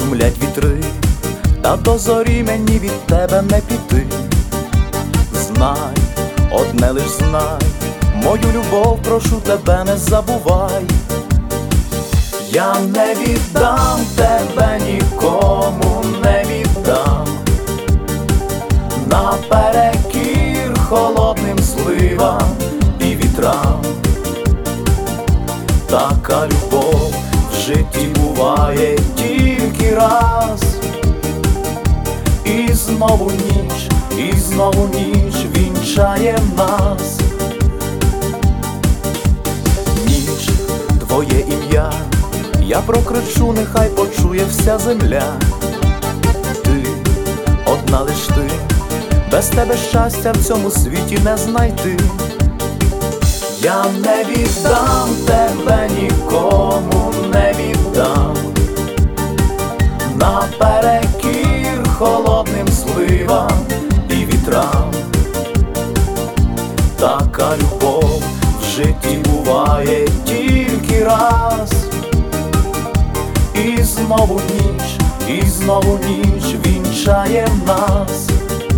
шумлять вітри, та до зорі мені від тебе не піти. Знай, одне лиш знай, мою любов, прошу тебе, не забувай. Я не віддам тебе нікому, не віддам, наперекір холодним зливам і вітрам. Така любов в житті буває тільки раз. І знову ніч вінчає нас. Ніч, твоє ім'я я прокричу, нехай почує вся земля. Ти, одна лиш ти, без тебе щастя в цьому світі не знайти. Я не віддам тебе нікому, не віддам, наперекір холодним зливам і вітрам. Така любов в житті буває тільки раз. І знову ніч вінчає нас.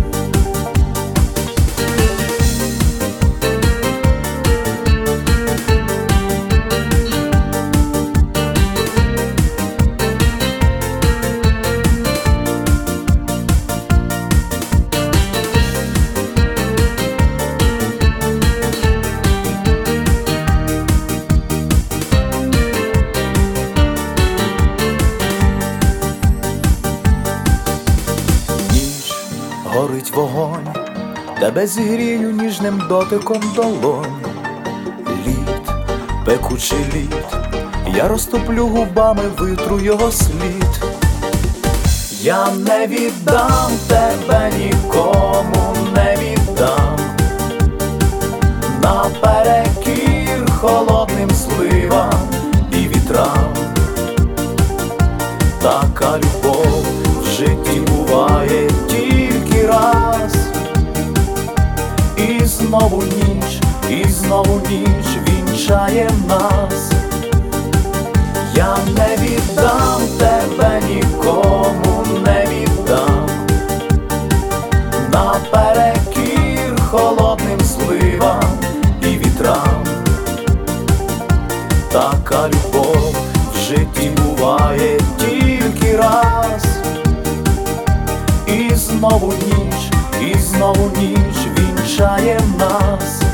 Горить вогонь, тебе зігрію ніжним дотиком долонь. Лід, пекучий лід, я розтоплю губами, витру його слід. Я не віддам тебе нікому, не віддам, наперекір холодним зливам і вітрам. Така любов в житті буває тільки раз. І знову ніч вінчає нас. Я не віддам тебе нікому, не віддам, наперекір холодним зливам і вітрам. Така любов в житті буває тільки раз. І знову ніч вінчає нас.